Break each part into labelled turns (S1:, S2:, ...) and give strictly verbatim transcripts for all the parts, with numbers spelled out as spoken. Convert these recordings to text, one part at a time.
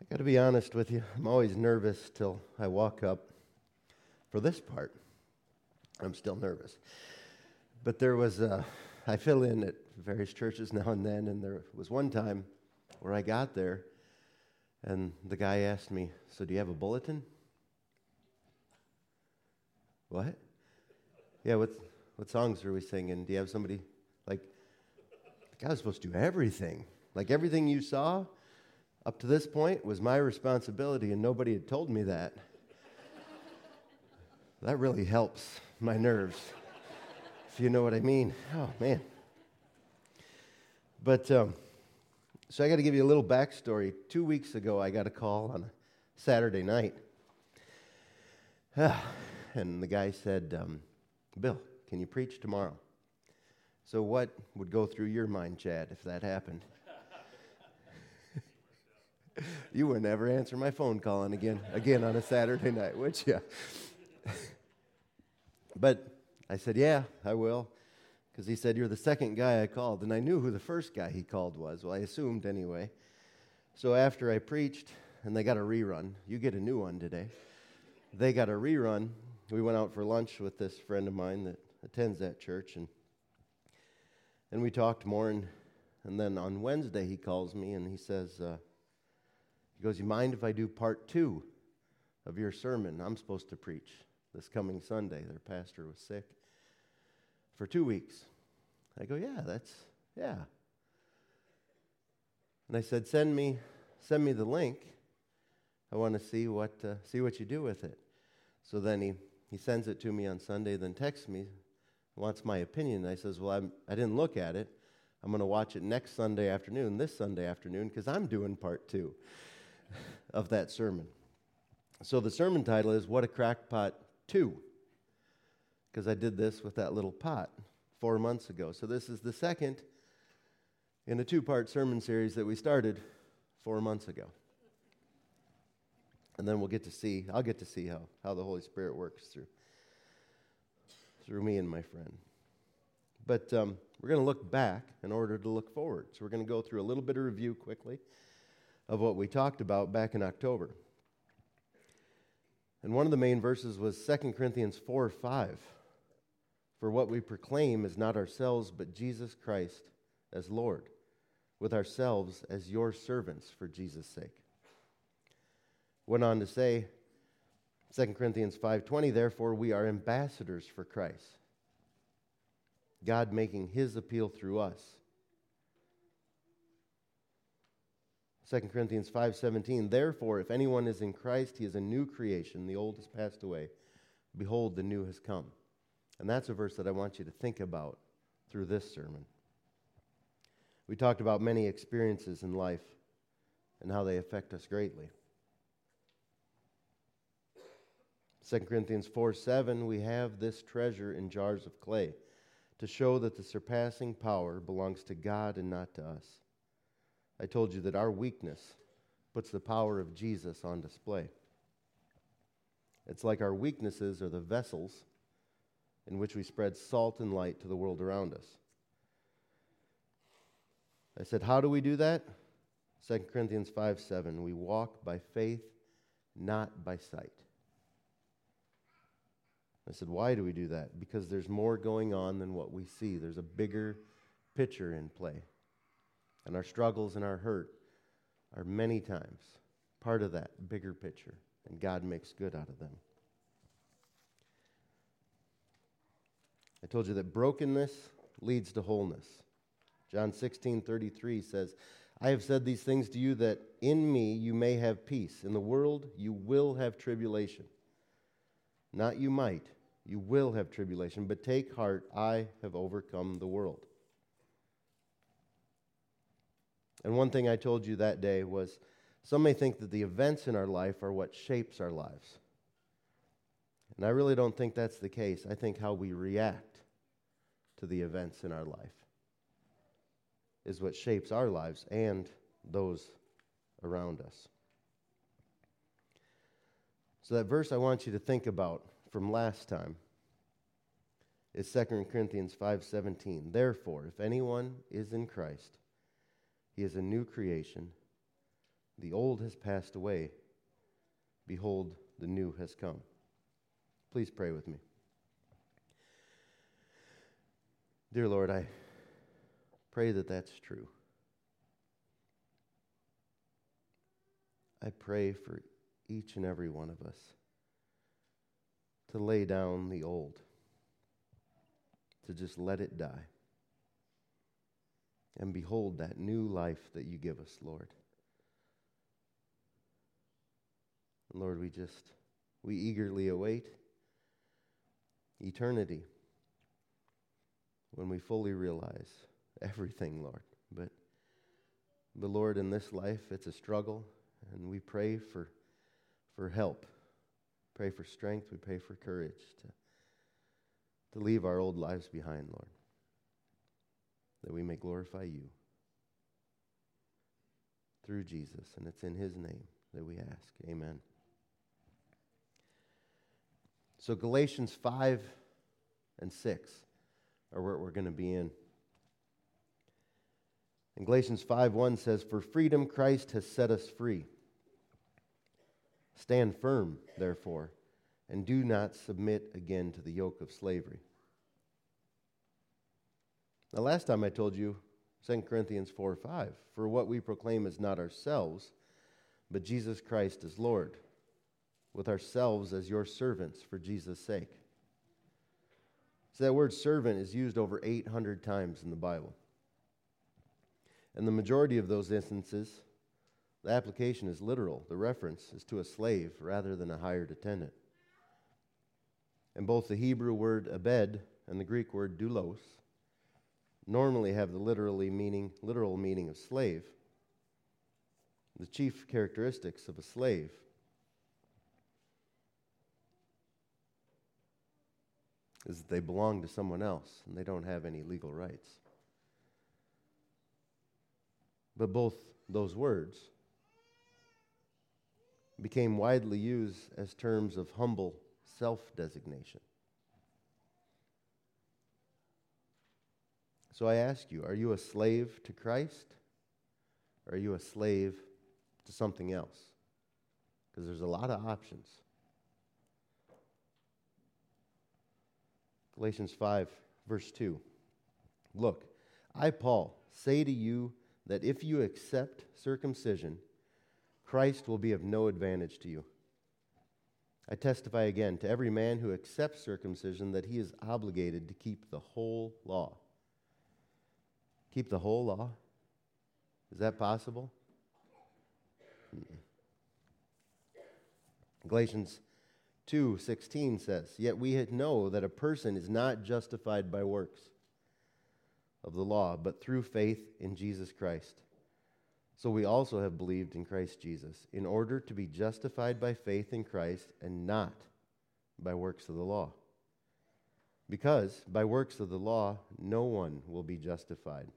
S1: I got to be honest with you. I'm always nervous till I walk up for this part. I'm still nervous. But there was, uh, I fill in at various churches now and then, and there was one time where I got there, and the guy asked me, "So do you have a bulletin?" What? Yeah, what, what songs are we singing? Do you have somebody, like, the guy was supposed to do everything. Like, everything you saw up to this point was my responsibility, and nobody had told me that. That really helps my nerves, if you know what I mean. Oh, man. But, um, so I got to give you a little backstory. Two weeks ago, I got a call on a Saturday night. And the guy said, um, "Bill, can you preach tomorrow?" So what would go through your mind, Chad, if that happened? You would never answer my phone calling again, again on a Saturday night, would you? But I said, "Yeah, I will," because he said, "You're the second guy I called," and I knew who the first guy he called was. Well, I assumed anyway. So after I preached, and they got a rerun. You get a new one today. They got a rerun. We went out for lunch with this friend of mine that attends that church, and and we talked more, and, and then on Wednesday he calls me, and he says, uh, he goes, "You mind if I do part two of your sermon? I'm supposed to preach this coming Sunday." Their pastor was sick for two weeks. I go, "Yeah, that's, yeah." And I said, send me send me the link. I want to see what uh, see what you do with it. So then he, he sends it to me on Sunday, then texts me, wants my opinion. I says, "Well, I'm, I didn't look at it. I'm going to watch it next Sunday afternoon, this Sunday afternoon, because I'm doing part two of that sermon." So the sermon title is "What a Crackpot two," because I did this with that little pot four months ago. So this is the second in a two-part sermon series that we started four months ago. And then we'll get to see, I'll get to see how, how the Holy Spirit works through, through me and my friend. But um, we're going to look back in order to look forward. So we're going to go through a little bit of review quickly of what we talked about back in October. And one of the main verses was Second Corinthians four five. "For what we proclaim is not ourselves, but Jesus Christ as Lord, with ourselves as your servants for Jesus' sake." Went on to say, Second Corinthians five twenty, "Therefore we are ambassadors for Christ, God making his appeal through us." Second Corinthians five seventeen, "Therefore if anyone is in Christ, he is a new creation. The old has passed away. Behold, the new has come." And that's a verse that I want you to think about through this sermon. We talked about many experiences in life and how they affect us greatly. Second Corinthians four seven, "We have this treasure in jars of clay to show that the surpassing power belongs to God and not to us." I told you that our weakness puts the power of Jesus on display. It's like our weaknesses are the vessels in which we spread salt and light to the world around us. I said, how do we do that? Second Corinthians five seven, "We walk by faith, not by sight." I said, why do we do that? Because there's more going on than what we see. There's a bigger picture in play. And our struggles and our hurt are many times part of that bigger picture. And God makes good out of them. I told you that brokenness leads to wholeness. John sixteen thirty-three says, "I have said these things to you that in me you may have peace. In the world you will have tribulation. Not you might, you will have tribulation, but take heart, I have overcome the world." And one thing I told you that day was, some may think that the events in our life are what shapes our lives. And I really don't think that's the case. I think how we react to the events in our life is what shapes our lives and those around us. So that verse I want you to think about from last time is Second Corinthians five seventeen. "Therefore, if anyone is in Christ, he is a new creation. The old has passed away. Behold, the new has come. Please pray with me. Dear Lord, I pray that that's true. I pray for each and every one of us to lay down the old, to just let it die, and behold that new life that you give us, Lord. Lord, we just, we eagerly await eternity when we fully realize everything, Lord. But, but Lord, in this life, it's a struggle, and we pray for, for help. Pray for strength. We pray for courage to, to leave our old lives behind, Lord, that we may glorify you through Jesus. And it's in his name that we ask. Amen. So Galatians five and six are where we're going to be in. And Galatians five one says, "For freedom Christ has set us free. Stand firm, therefore, and do not submit again to the yoke of slavery." Now, last time I told you, Second Corinthians four five, "For what we proclaim is not ourselves, but Jesus Christ as Lord, with ourselves as your servants for Jesus' sake." So that word servant is used over eight hundred times in the Bible. And the majority of those instances, the application is literal. The reference is to a slave rather than a hired attendant. And both the Hebrew word abed and the Greek word doulos normally have the literally meaning, literal meaning of slave. The chief characteristics of a slave is that they belong to someone else and they don't have any legal rights. But both those words became widely used as terms of humble self-designation. So I ask you, are you a slave to Christ? Or are you a slave to something else? Because there's a lot of options. Galatians five, verse two. "Look, I, Paul, say to you that if you accept circumcision, Christ will be of no advantage to you. I testify again to every man who accepts circumcision that he is obligated to keep the whole law." Keep the whole law? Is that possible? Mm-mm. Galatians two sixteen says, "Yet we know that a person is not justified by works of the law, but through faith in Jesus Christ. So we also have believed in Christ Jesus, in order to be justified by faith in Christ and not by works of the law. Because by works of the law, no one will be justified."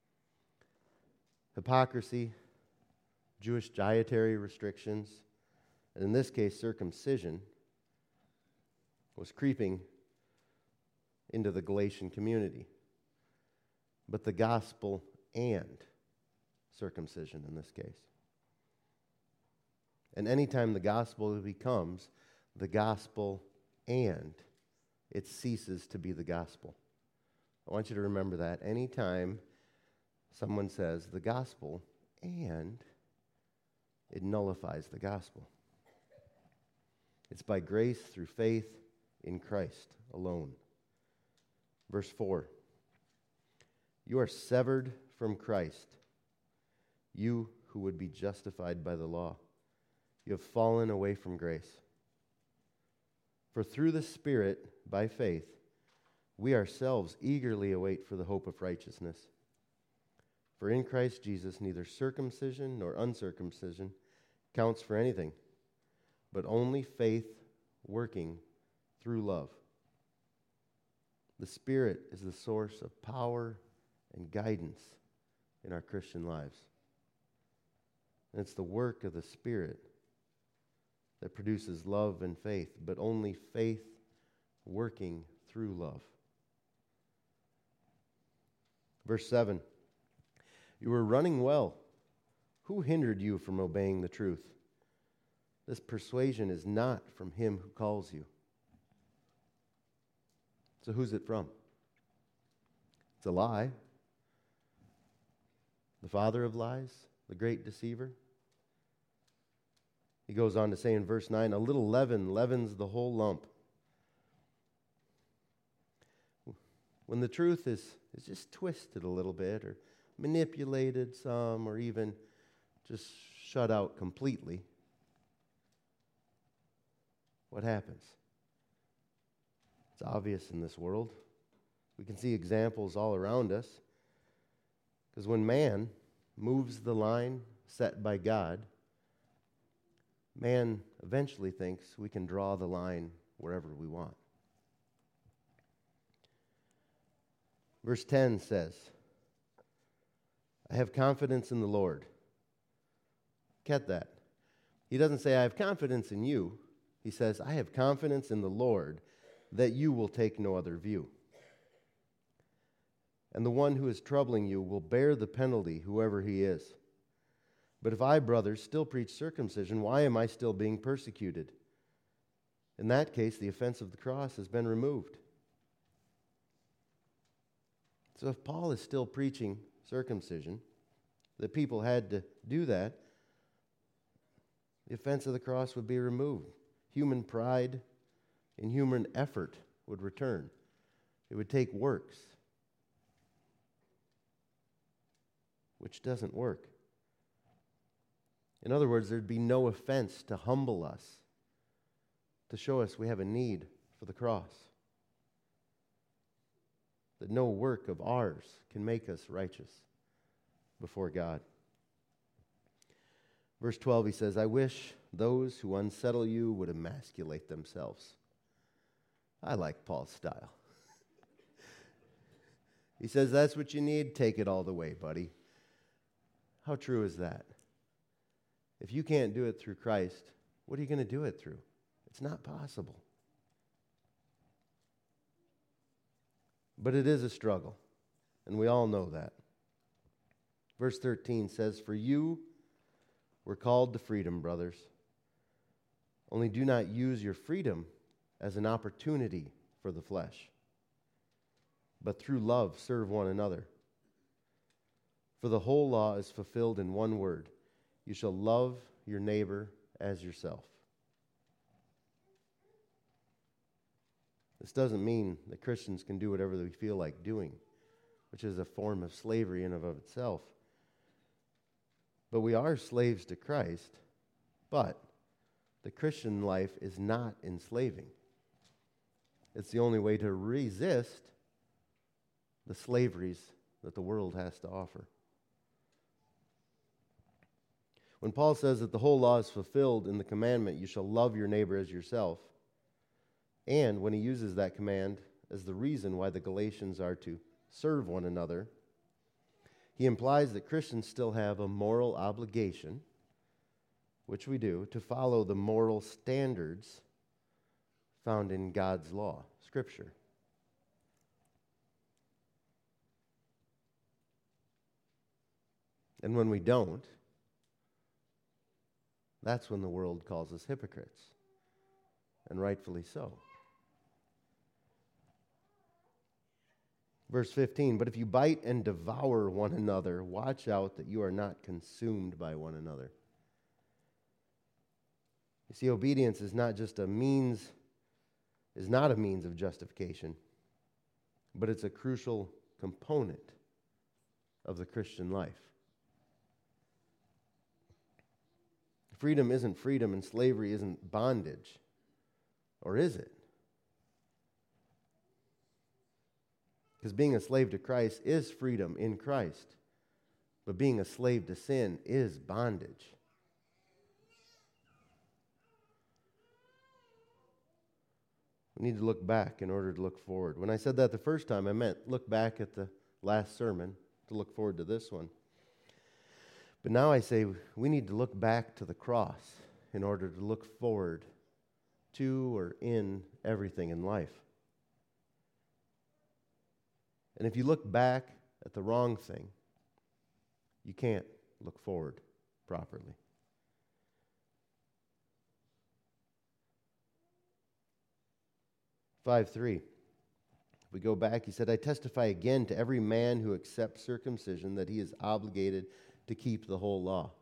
S1: Hypocrisy, Jewish dietary restrictions, and in this case, circumcision, was creeping into the Galatian community. But the gospel and circumcision in this case. And anytime the gospel becomes the gospel and, it ceases to be the gospel. I want you to remember that. Anytime someone says the gospel and, it nullifies the gospel. It's by grace through faith in Christ alone. Verse four. "You are severed from Christ, you who would be justified by the law. You have fallen away from grace. For through the Spirit, by faith, we ourselves eagerly await for the hope of righteousness. For in Christ Jesus, neither circumcision nor uncircumcision counts for anything, but only faith working through love. The Spirit is the source of power and guidance in our Christian lives. And it's the work of the Spirit that produces love and faith, but only faith working through love. Verse seven, "You were running well Who hindered you from obeying the truth? This persuasion is not from him who calls you. So who's it from? It's a lie. The father of lies, the great deceiver. He goes on to say in verse nine, a little leaven leavens the whole lump. When the truth is, is just twisted a little bit or manipulated some or even just shut out completely, what happens? It's obvious in this world. We can see examples all around us. Because when man moves the line set by God, man eventually thinks we can draw the line wherever we want. Verse ten says, I have confidence in the Lord. Get that. He doesn't say, I have confidence in you. He says, I have confidence in the Lord that you will take no other view. And the one who is troubling you will bear the penalty, whoever he is. But if I, brothers, still preach circumcision, why am I still being persecuted? In that case, the offense of the cross has been removed. So if Paul is still preaching circumcision, the people had to do that, the offense of the cross would be removed. Human pride and human effort would return. It would take works, which doesn't work. In other words, there'd be no offense to humble us, to show us we have a need for the cross. That no work of ours can make us righteous before God. Verse twelve, he says, I wish those who unsettle you would emasculate themselves. I like Paul's style. He says, that's what you need, take it all the way, buddy. How true is that? If you can't do it through Christ, what are you going to do it through? It's not possible. But it is a struggle, and we all know that. Verse thirteen says, for you were called to freedom, brothers. Only do not use your freedom as an opportunity for the flesh, but through love serve one another. For the whole law is fulfilled in one word. You shall love your neighbor as yourself. This doesn't mean that Christians can do whatever they feel like doing, which is a form of slavery in and of itself. But we are slaves to Christ, but the Christian life is not enslaving. It's the only way to resist the slaveries that the world has to offer. When Paul says that the whole law is fulfilled in the commandment, you shall love your neighbor as yourself, and when he uses that command as the reason why the Galatians are to serve one another, he implies that Christians still have a moral obligation, which we do, to follow the moral standards found in God's law, Scripture. And when we don't, that's when the world calls us hypocrites, and rightfully so. Verse fifteen, but if you bite and devour one another, watch out that you are not consumed by one another. You see, obedience is not just a means, is not a means of justification, but it's a crucial component of the Christian life. Freedom isn't freedom and slavery isn't bondage. Or is it? Because being a slave to Christ is freedom in Christ. But being a slave to sin is bondage. We need to look back in order to look forward. When I said that the first time, I meant look back at the last sermon to look forward to this one. But now I say we need to look back to the cross in order to look forward to or in everything in life. And if you look back at the wrong thing, you can't look forward properly. five three. If we go back, he said, I testify again to every man who accepts circumcision that he is obligated to keep the whole law.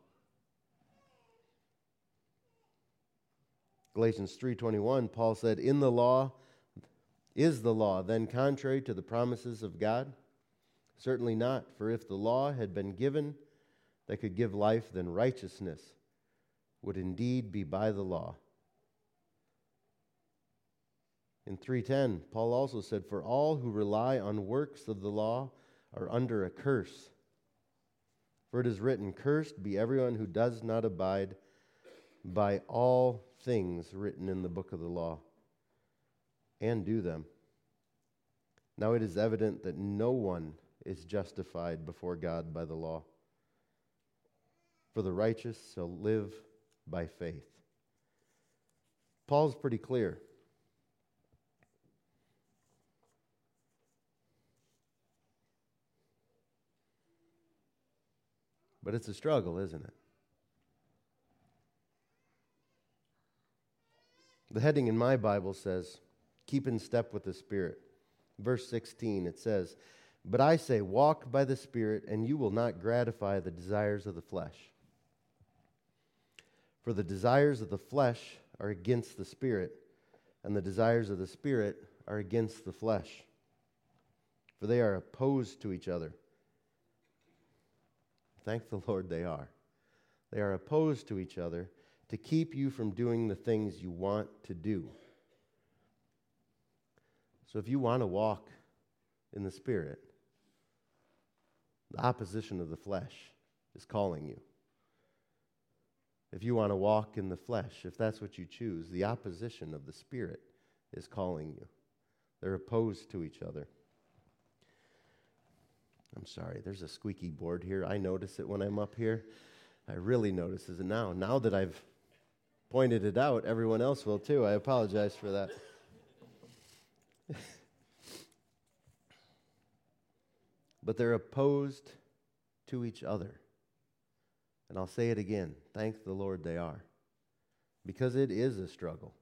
S1: Galatians three twenty-one, Paul said, in the law, is the law then contrary to the promises of God? Certainly not, for if the law had been given that could give life, then righteousness would indeed be by the law. In three ten, Paul also said, for all who rely on works of the law are under a curse. For it is written, cursed be everyone who does not abide by all things written in the book of the law, and do them. Now it is evident that no one is justified before God by the law, for the righteous shall live by faith. Paul's pretty clear. But it's a struggle, isn't it? The heading in my Bible says, keep in step with the Spirit. Verse sixteen, it says, but I say, walk by the Spirit, and you will not gratify the desires of the flesh. For the desires of the flesh are against the Spirit, and the desires of the Spirit are against the flesh. For they are opposed to each other. Thank the Lord they are. They are opposed to each other to keep you from doing the things you want to do. So if you want to walk in the Spirit, the opposition of the flesh is calling you. If you want to walk in the flesh, if that's what you choose, the opposition of the Spirit is calling you. They're opposed to each other. I'm sorry, there's a squeaky board here. I notice it when I'm up here. I really notice it now. Now that I've pointed it out, everyone else will too. I apologize for that. But they're opposed to each other. And I'll say it again. Thank the Lord they are. Because it is a struggle.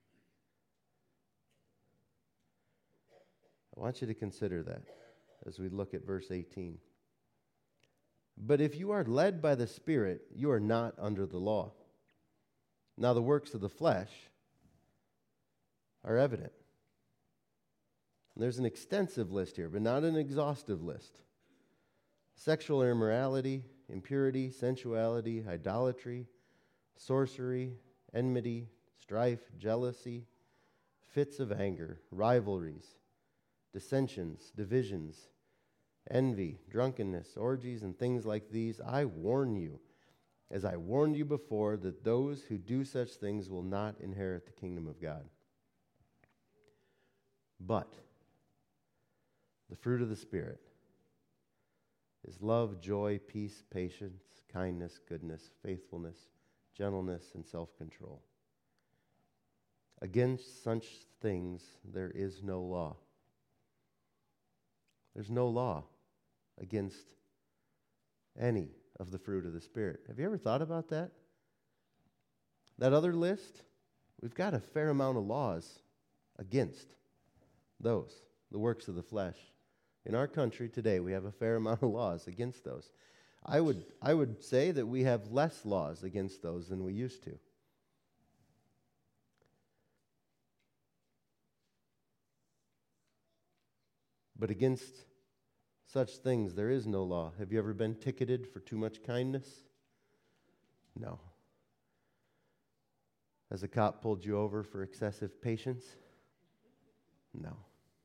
S1: I want you to consider that as we look at verse eighteen. But if you are led by the Spirit, you are not under the law. Now the works of the flesh are evident. And there's an extensive list here, but not an exhaustive list. Sexual immorality, impurity, sensuality, idolatry, sorcery, enmity, strife, jealousy, fits of anger, rivalries, dissensions, divisions, envy, drunkenness, orgies, and things like these. I warn you, as I warned you before, that those who do such things will not inherit the kingdom of God. But the fruit of the Spirit is love, joy, peace, patience, kindness, goodness, faithfulness, gentleness, and self-control. Against such things there is no law. There's no law against any of the fruit of the Spirit. Have you ever thought about that? That other list, we've got a fair amount of laws against those, the works of the flesh. In our country today, we have a fair amount of laws against those. I would, I would say that we have less laws against those than we used to. But against such things, there is no law. Have you ever been ticketed for too much kindness? No. Has a cop pulled you over for excessive patience? No.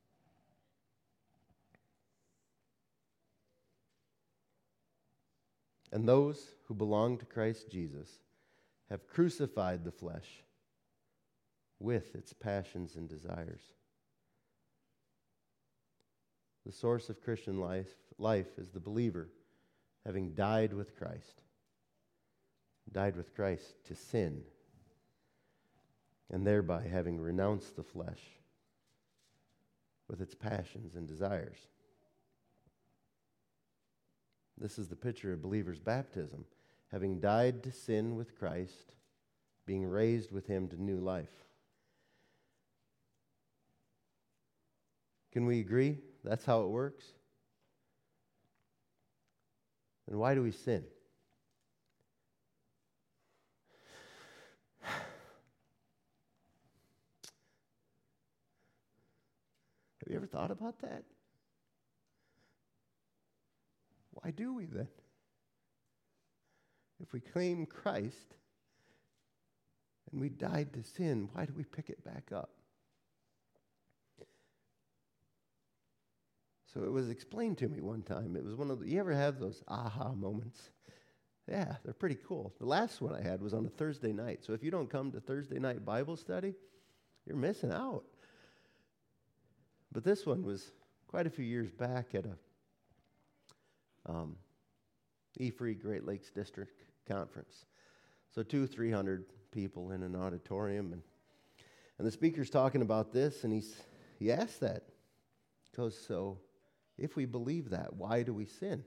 S1: And those who belong to Christ Jesus have crucified the flesh with its passions and desires. The source of Christian life, life is the believer having died with Christ. Died with Christ to sin, and thereby having renounced the flesh with its passions and desires. This is the picture of believer's baptism. having died to sin with Christ, being raised with him to new life. Can we agree that's how it works? And why do we sin? Have you ever thought about that? Why do we then? If we claim Christ and we died to sin, why do we pick it back up? So it was explained to me one time. It was one of the, you ever have those aha moments? Yeah, they're pretty cool. The last one I had was on a Thursday night. So if you don't come to Thursday night Bible study, you're missing out. But this one was quite a few years back at a um, E F R E Great Lakes District Conference. So two, three hundred people in an auditorium, and and the speaker's talking about this, and he's he asked that. He goes, so if we believe that, why do we sin?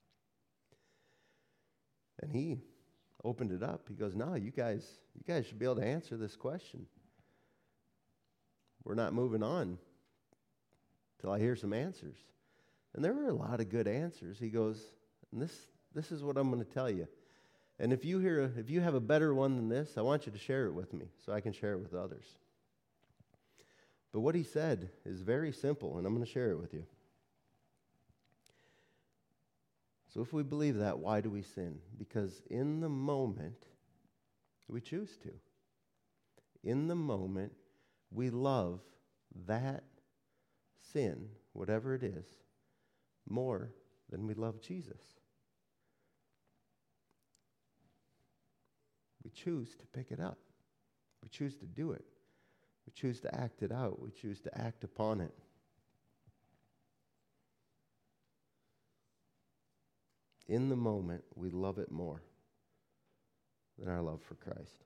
S1: And he opened it up. He goes, no, you guys, you guys should be able to answer this question. We're not moving on till I hear some answers. And there were a lot of good answers. He goes, and this this is what I'm going to tell you. And if you hear, a, if you have a better one than this, I want you to share it with me so I can share it with others. But what he said is very simple, and I'm going to share it with you. So if we believe that, why do we sin? Because in the moment, we choose to. In the moment, we love that sin, whatever it is, more than we love Jesus. We choose to pick it up. We choose to do it. We choose to act it out. We choose to act upon it. In the moment, we love it more than our love for Christ.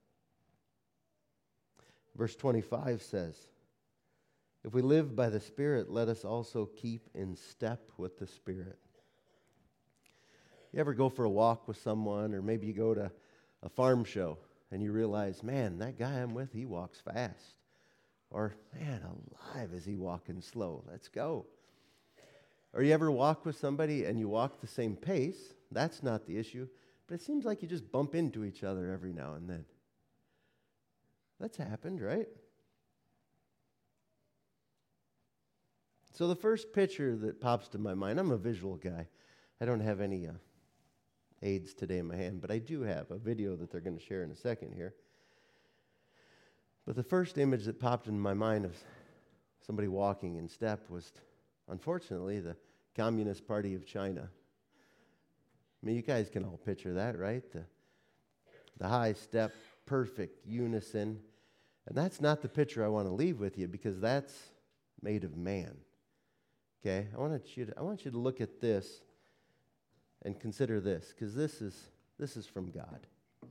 S1: Verse twenty-five says, if we live by the Spirit, let us also keep in step with the Spirit. You ever go for a walk with someone, or maybe you go to a farm show and you realize, man, that guy I'm with, he walks fast. Or, man, alive, is he walking slow? Let's go. Or you ever walk with somebody and you walk the same pace? That's not the issue. But it seems like you just bump into each other every now and then. That's happened, right? So the first picture that pops to my mind, I'm a visual guy. I don't have any uh, aids today in my hand, but I do have a video that they're going to share in a second here. But the first image that popped in my mind of somebody walking in step was, unfortunately, the Communist Party of China. I mean, you guys can all picture that, right? The, the high step, perfect unison. And that's not the picture I want to leave with you, because that's made of man. Okay? I want you to, I want you to look at this and consider this, because this is this is from God.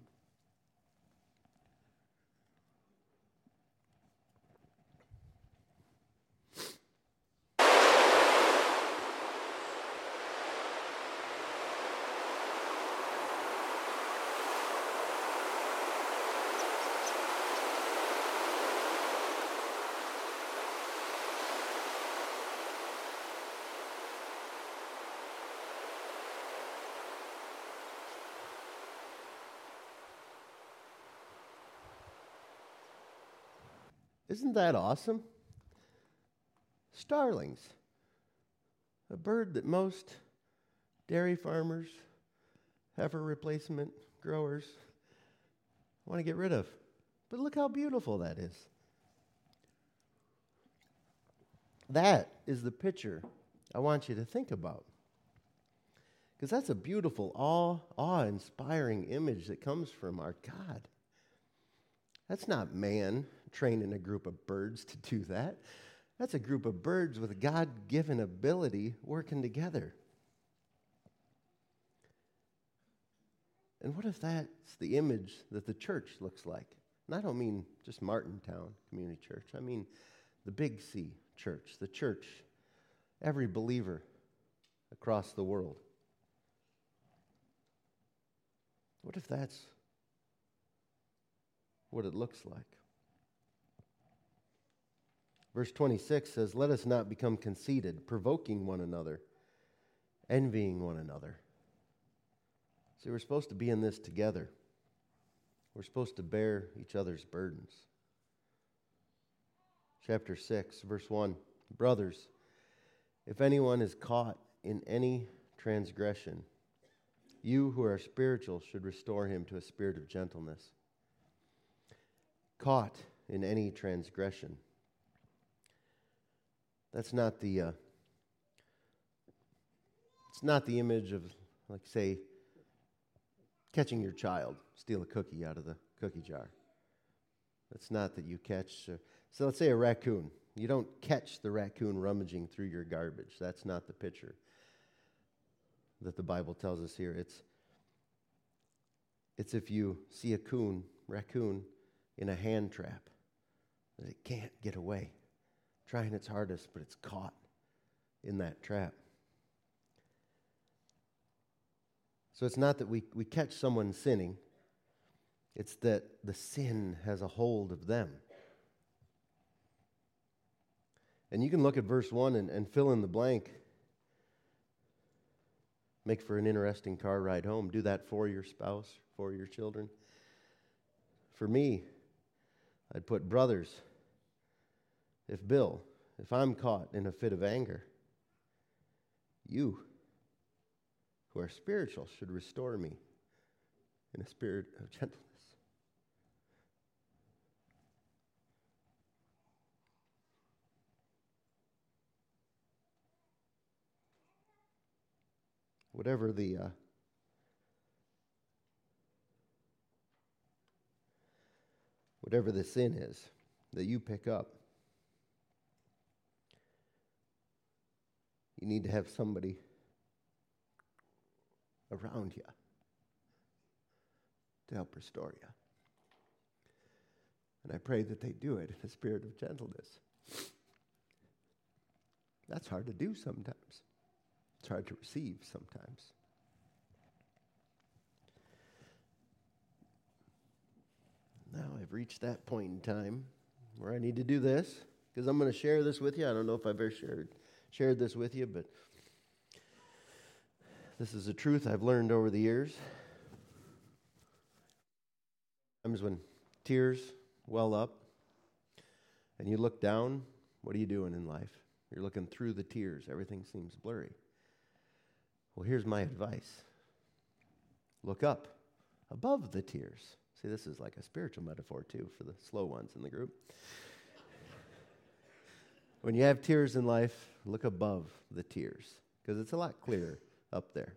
S1: Isn't that awesome? Starlings, a bird that most dairy farmers, heifer replacement growers want to get rid of. But look how beautiful that is. That is the picture I want you to think about. Because that's a beautiful, awe, awe-inspiring image that comes from our God. That's not man training a group of birds to do that. That's a group of birds with a God-given ability working together. And what if that's the image that the church looks like? And I don't mean just Martintown Community Church. I mean the Big C Church, the church, every believer across the world. What if that's what it looks like? Verse twenty-six says, let us not become conceited, provoking one another, envying one another. See, we're supposed to be in this together. We're supposed to bear each other's burdens. Chapter six, verse one, brothers, if anyone is caught in any transgression, you who are spiritual should restore him to a spirit of gentleness. Caught in any transgression. That's not the, uh, it's not the image of, like, say, catching your child, steal a cookie out of the cookie jar. It's not that you catch, uh, so let's say a raccoon. You don't catch the raccoon rummaging through your garbage. That's not the picture that the Bible tells us here. It's, it's if you see a coon, raccoon in a hand trap, that it can't get away. Trying its hardest, but it's caught in that trap. So it's not that we, we catch someone sinning. It's that the sin has a hold of them. And you can look at verse one and, and fill in the blank. Make for an interesting car ride home. Do that for your spouse, for your children. For me, I'd put brothers. If Bill, if I'm caught in a fit of anger, you who are spiritual should restore me in a spirit of gentleness. Whatever the uh, whatever the sin is that you pick up, you need to have somebody around you to help restore you. And I pray that they do it in a spirit of gentleness. That's hard to do sometimes. It's hard to receive sometimes. Now I've reached that point in time where I need to do this, because I'm going to share this with you. I don't know if I've ever shared shared this with you, but this is a truth I've learned over the years. Times when tears well up and you look down, what are you doing in life? You're looking through the tears. Everything seems blurry. Well, here's my advice. Look up above the tears. See, this is like a spiritual metaphor, too, for the slow ones in the group. When you have tears in life, look above the tears, because it's a lot clearer up there.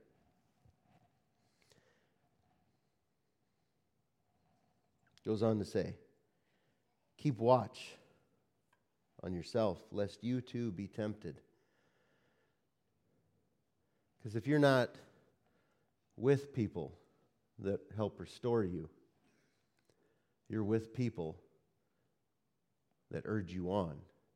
S1: Goes on to say, keep watch on yourself, lest you too be tempted. Because if you're not with people that help restore you, you're with people that urge you on.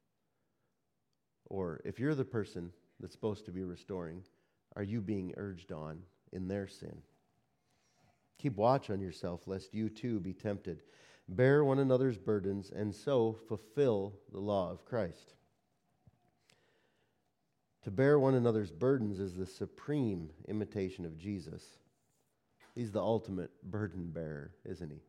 S1: Or if you're the person that's supposed to be restoring, are you being urged on in their sin? Keep watch on yourself, lest you too be tempted. Bear one another's burdens, and so fulfill the law of Christ. To bear one another's burdens is the supreme imitation of Jesus. He's the ultimate burden bearer, isn't he?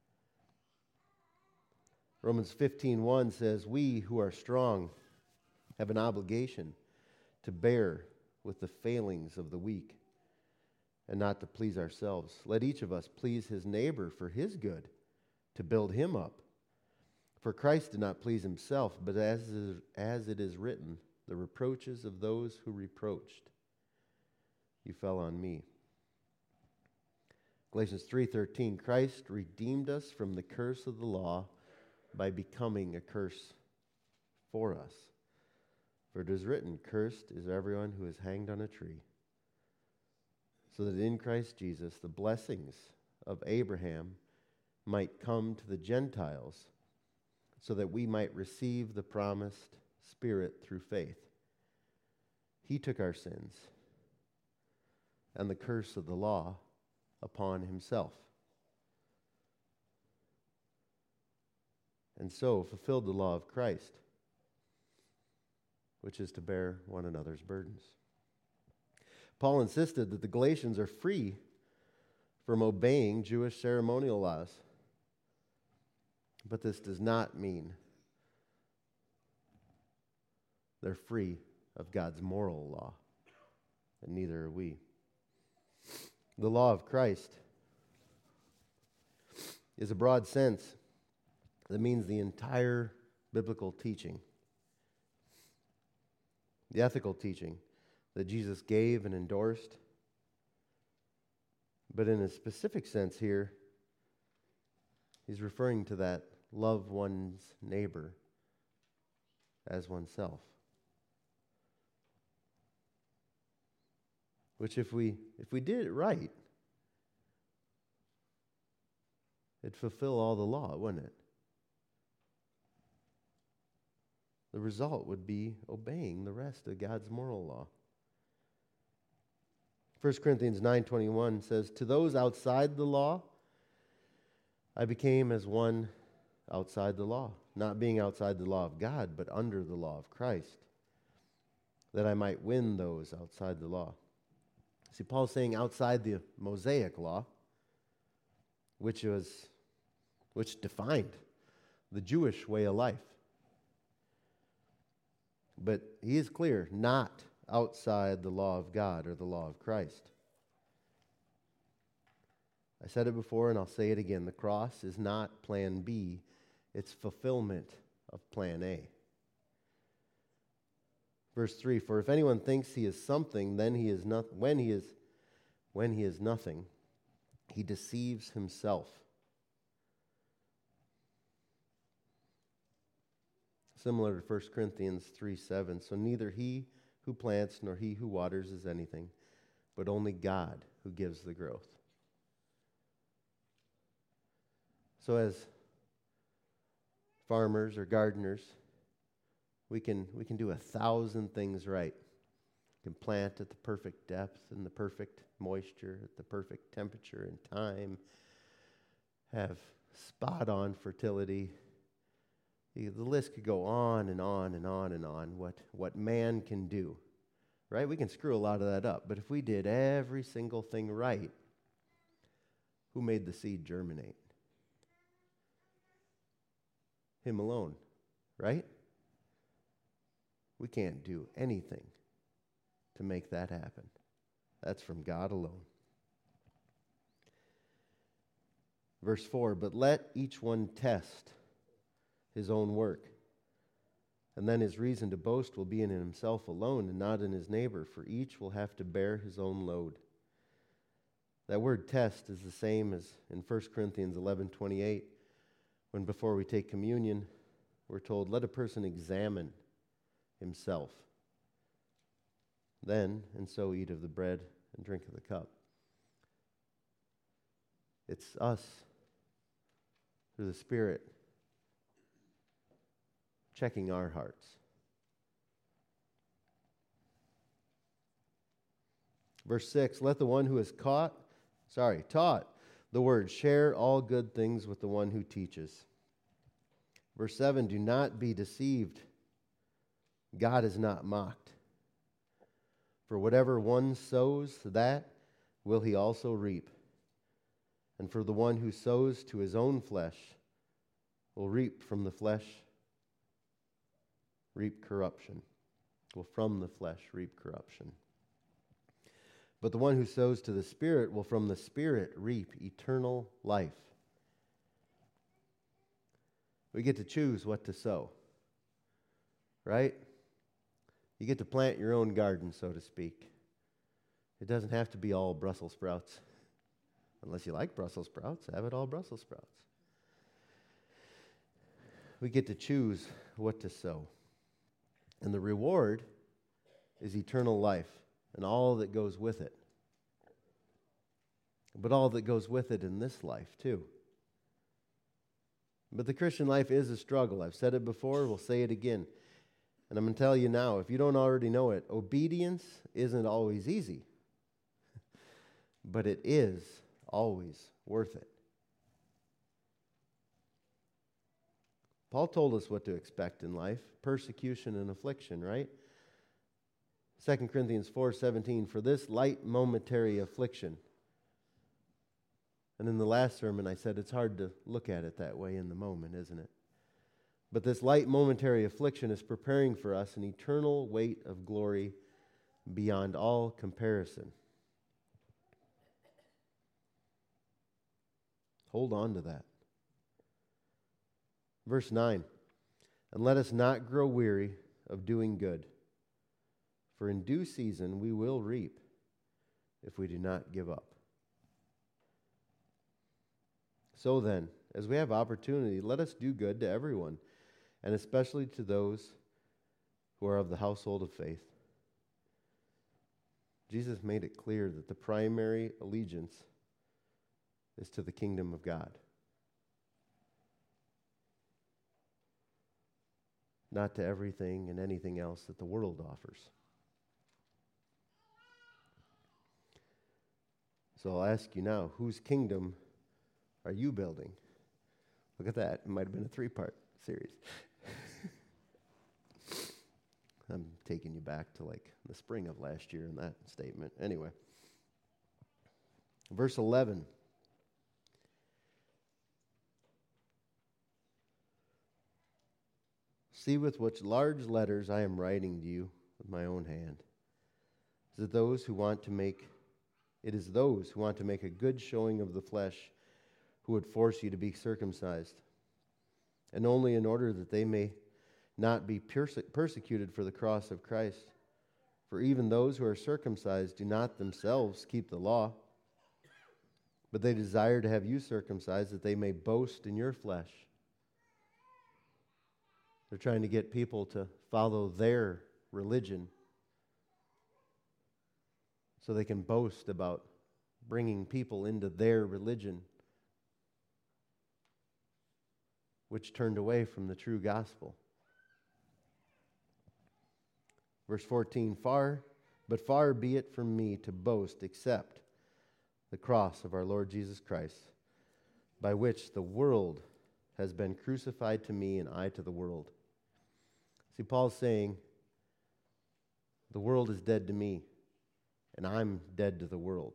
S1: Romans fifteen one says, we who are strong have an obligation to bear with the failings of the weak and not to please ourselves. Let each of us please his neighbor for his good, to build him up. For Christ did not please himself, but as is, as it is written, the reproaches of those who reproached you fell on me. Galatians three thirteen, Christ redeemed us from the curse of the law by becoming a curse for us. For it is written, cursed is everyone who is hanged on a tree, so that in Christ Jesus the blessings of Abraham might come to the Gentiles, so that we might receive the promised Spirit through faith. He took our sins and the curse of the law upon himself, and so fulfilled the law of Christ, which is to bear one another's burdens. Paul insisted that the Galatians are free from obeying Jewish ceremonial laws. But this does not mean they're free of God's moral law, and neither are we. The law of Christ is a broad sense that means the entire biblical teaching, the ethical teaching that Jesus gave and endorsed. But in a specific sense here, he's referring to that love one's neighbor as oneself. Which if we if we did it right, it'd fulfill all the law, wouldn't it? The result would be obeying the rest of God's moral law. First Corinthians nine twenty-one says, "To those outside the law, I became as one outside the law, not being outside the law of God, but under the law of Christ, that I might win those outside the law." See, Paul's saying outside the Mosaic law, which was, which defined the Jewish way of life. But he is clear, not outside the law of God or the law of Christ. I said it before and I'll say it again. The cross is not plan B, it's fulfillment of plan A. Verse three, "For if anyone thinks he is something, then he is not when he is when he is nothing, he deceives himself." Similar to First Corinthians three seven, "So neither he who plants nor he who waters is anything, but only God who gives the growth." So as farmers or gardeners, we can we can do a thousand things right. We can plant at the perfect depth and the perfect moisture, at the perfect temperature and time, have spot-on fertility. The list could go on and on and on and on, what, what man can do. Right? We can screw a lot of that up. But if we did every single thing right, who made the seed germinate? Him alone. Right? We can't do anything to make that happen. That's from God alone. Verse four, "But let each one test his own work, and then his reason to boast will be in himself alone and not in his neighbor, for each will have to bear his own load." That word test is the same as in First Corinthians eleven twenty-eight, when before we take communion, we're told, "Let a person examine himself. Then, and so eat of the bread and drink of the cup." It's us, through the Spirit, checking our hearts. Verse six, "Let the one who is caught, sorry, taught the word share all good things with the one who teaches." Verse seven, "Do not be deceived. God is not mocked. For whatever one sows, that will he also reap. And for the one who sows to his own flesh will reap from the flesh, reap corruption. Will from the flesh reap corruption. But the one who sows to the Spirit will from the Spirit reap eternal life." We get to choose what to sow. Right? You get to plant your own garden, so to speak. It doesn't have to be all Brussels sprouts. Unless you like Brussels sprouts, have it all Brussels sprouts. We get to choose what to sow. And the reward is eternal life and all that goes with it. But all that goes with it in this life, too. But the Christian life is a struggle. I've said it before, we'll say it again. And I'm going to tell you now, if you don't already know it, obedience isn't always easy. But it is always worth it. Paul told us what to expect in life, persecution and affliction, right? Second Corinthians four seventeen, for this light momentary affliction. And in the last sermon I said it's hard to look at it that way in the moment, isn't it? But this light momentary affliction is preparing for us an eternal weight of glory beyond all comparison. Hold on to that. Verse nine, and let us not grow weary of doing good, for in due season we will reap if we do not give up. So then, as we have opportunity, let us do good to everyone, and especially to those who are of the household of faith. Jesus made it clear that the primary allegiance is to the kingdom of God, not to everything and anything else that the world offers. So I'll ask you now, whose kingdom are you building? Look at that. It might have been a three-part series. I'm taking you back to like the spring of last year in that statement. Anyway, verse eleven. See with which large letters I am writing to you with my own hand. Is it those who want to make it is those who want to make a good showing of the flesh who would force you to be circumcised, and only in order that they may not be perse- persecuted for the cross of Christ. For even those who are circumcised do not themselves keep the law, but they desire to have you circumcised that they may boast in your flesh. They're trying to get people to follow their religion so they can boast about bringing people into their religion, which turned away from the true gospel. Verse fourteen, far, but far be it from me to boast except the cross of our Lord Jesus Christ, by which the world has been crucified to me and I to the world. See, Paul's saying, the world is dead to me, and I'm dead to the world.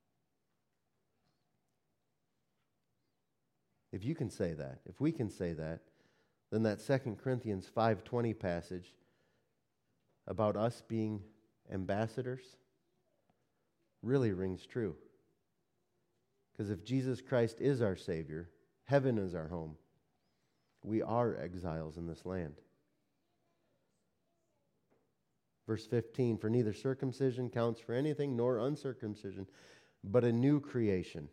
S1: If you can say that, if we can say that, then that Second Corinthians five twenty passage about us being ambassadors really rings true. Because if Jesus Christ is our Savior, heaven is our home, we are exiles in this land. Verse fifteen, for neither circumcision counts for anything nor uncircumcision, but a new creation.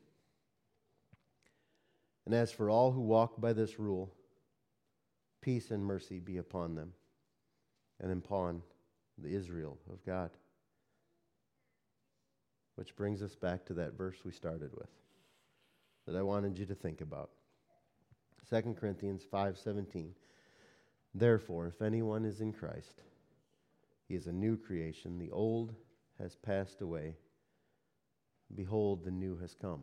S1: And as for all who walk by this rule, peace and mercy be upon them and upon the Israel of God. Which brings us back to that verse we started with that I wanted you to think about. Second Corinthians five seventeen. Therefore, if anyone is in Christ, he is a new creation. The old has passed away. Behold, the new has come.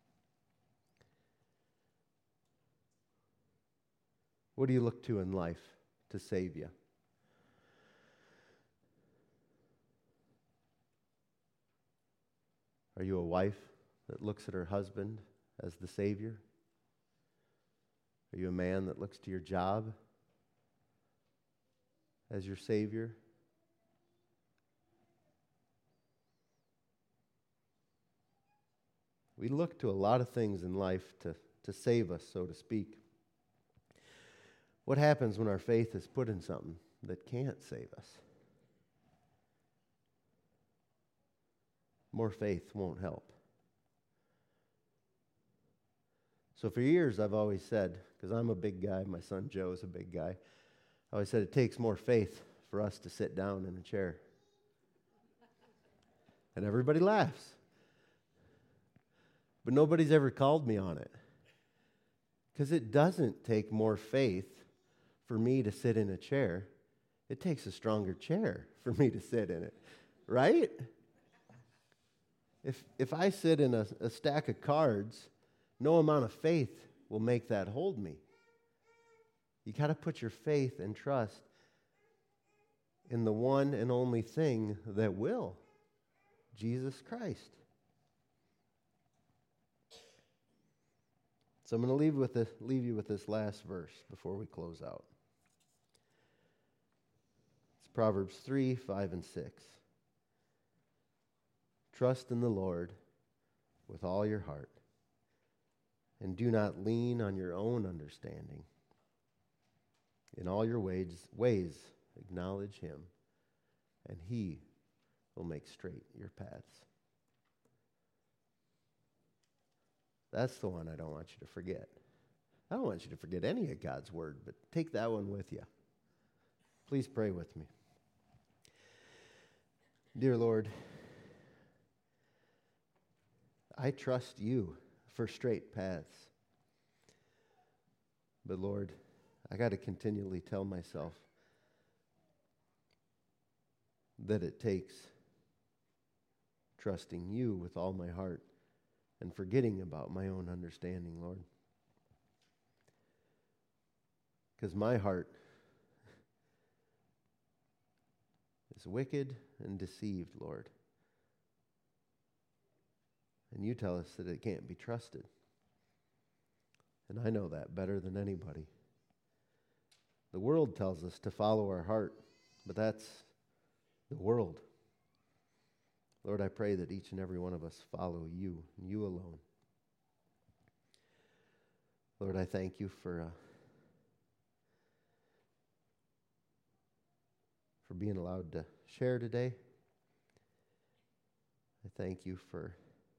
S1: What do you look to in life to save you? Are you a wife that looks at her husband as the Savior? Are you a man that looks to your job as your Savior? We look to a lot of things in life to, to save us, so to speak. What happens when our faith is put in something that can't save us? More faith won't help. So for years I've always said, because I'm a big guy, my son Joe is a big guy, I always said it takes more faith for us to sit down in a chair. And everybody laughs. But nobody's ever called me on it. Because it doesn't take more faith for me to sit in a chair. It takes a stronger chair for me to sit in it. Right? If, if I sit in a, a stack of cards, no amount of faith will make that hold me. You got to put your faith and trust in the one and only thing that will, Jesus Christ. So I'm going to leave with this, leave you with this last verse before we close out. It's Proverbs three, five, and six. Trust in the Lord with all your heart, and do not lean on your own understanding. In all your ways, ways acknowledge him, and he will make straight your paths. That's the one I don't want you to forget. I don't want you to forget any of God's word, but take that one with you. Please pray with me. Dear Lord, I trust you for straight paths. But Lord, I got to continually tell myself that it takes trusting you with all my heart and forgetting about my own understanding, Lord. Because my heart is wicked and deceived, Lord. And you tell us that it can't be trusted. And I know that better than anybody. The world tells us to follow our heart, but that's the world. Lord, I pray that each and every one of us follow you, and you alone. Lord, I thank you for uh, for being allowed to share today. I thank you for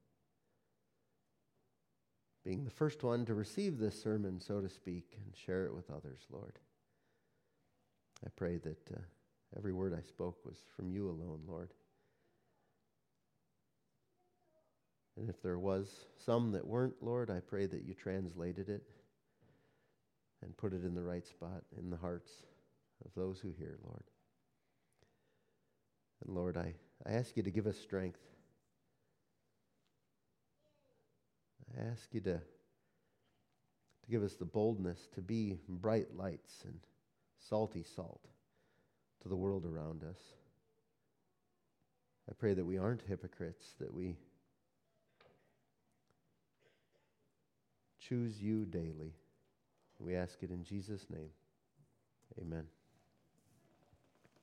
S1: being the first one to receive this sermon, so to speak, and share it with others, Lord. I pray that uh, every word I spoke was from you alone, Lord. And if there was some that weren't, Lord, I pray that you translated it and put it in the right spot in the hearts of those who hear, Lord. And Lord, I, I ask you to give us strength. I ask you to, to give us the boldness to be bright lights and salty salt to the world around us. I pray that we aren't hypocrites, that we choose you daily. We ask it in Jesus' name. Amen.